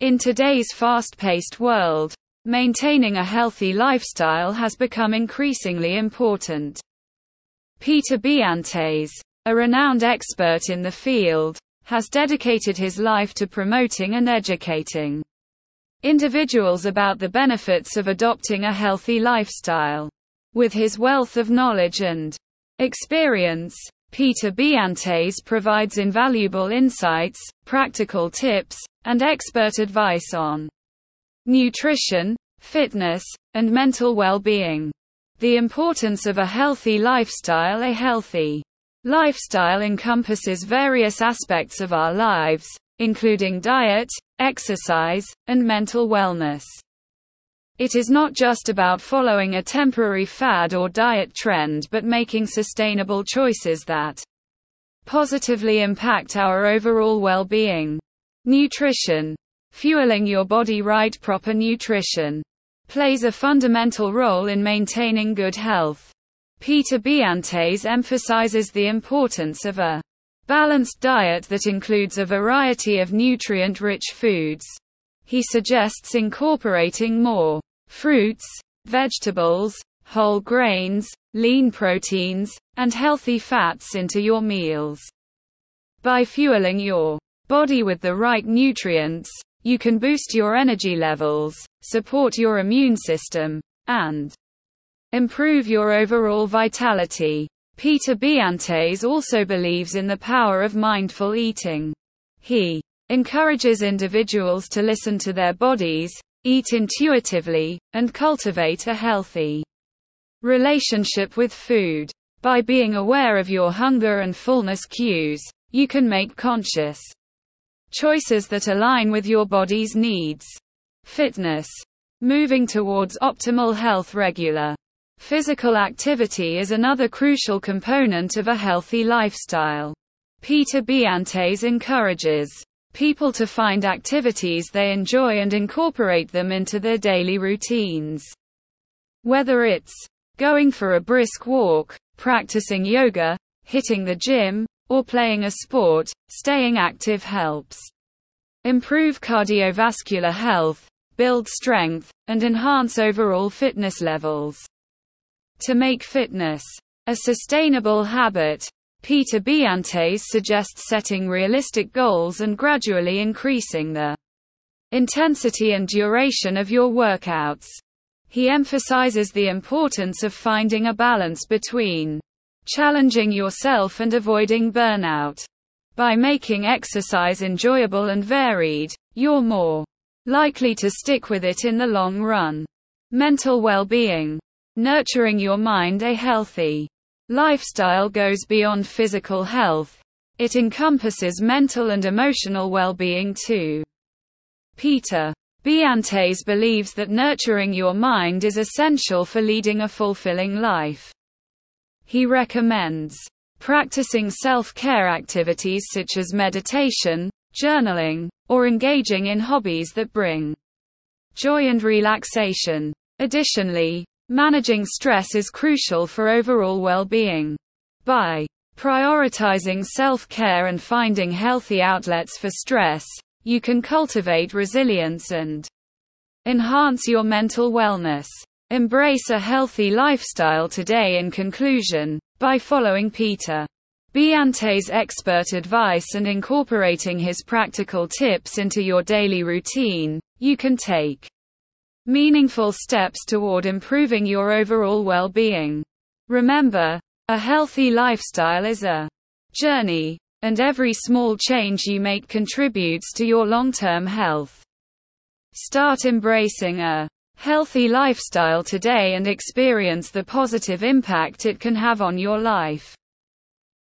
In today's fast-paced world, maintaining a healthy lifestyle has become increasingly important. Peter Biantes, a renowned expert in the field, has dedicated his life to promoting and educating individuals about the benefits of adopting a healthy lifestyle. With his wealth of knowledge and experience, Peter Biantes provides invaluable insights, practical tips, and expert advice on nutrition, fitness, and mental well-being. The importance of a healthy lifestyle. A healthy lifestyle encompasses various aspects of our lives, including diet, exercise, and mental wellness. It is not just about following a temporary fad or diet trend, but making sustainable choices that positively impact our overall well-being. Nutrition. Fueling your body right. Proper nutrition plays a fundamental role in maintaining good health. Peter Biantes emphasizes the importance of a balanced diet that includes a variety of nutrient-rich foods. He suggests incorporating more fruits, vegetables, whole grains, lean proteins, and healthy fats into your meals. By fueling your body with the right nutrients, you can boost your energy levels, support your immune system, and improve your overall vitality. Peter Biantes also believes in the power of mindful eating. He encourages individuals to listen to their bodies, eat intuitively, and cultivate a healthy relationship with food. By being aware of your hunger and fullness cues, you can make conscious choices that align with your body's needs. Fitness. Moving towards optimal health. Regular physical activity is another crucial component of a healthy lifestyle. Peter Biantes encourages people to find activities they enjoy and incorporate them into their daily routines. Whether it's going for a brisk walk, practicing yoga, hitting the gym, or playing a sport, staying active helps improve cardiovascular health, build strength, and enhance overall fitness levels. To make fitness a sustainable habit, Peter Biantes suggests setting realistic goals and gradually increasing the intensity and duration of your workouts. He emphasizes the importance of finding a balance between challenging yourself and avoiding burnout. By making exercise enjoyable and varied, you're more likely to stick with it in the long run. Mental well-being. Nurturing your mind. A healthy lifestyle goes beyond physical health. It encompasses mental and emotional well-being too. Peter Biantes believes that nurturing your mind is essential for leading a fulfilling life. He recommends practicing self-care activities such as meditation, journaling, or engaging in hobbies that bring joy and relaxation. Additionally, managing stress is crucial for overall well-being. By prioritizing self-care and finding healthy outlets for stress, you can cultivate resilience and enhance your mental wellness. Embrace a healthy lifestyle today. In conclusion, by following Peter Biantes' expert advice and incorporating his practical tips into your daily routine, you can take meaningful steps toward improving your overall well-being. Remember, a healthy lifestyle is a journey, and every small change you make contributes to your long-term health. Start embracing a healthy lifestyle today and experience the positive impact it can have on your life.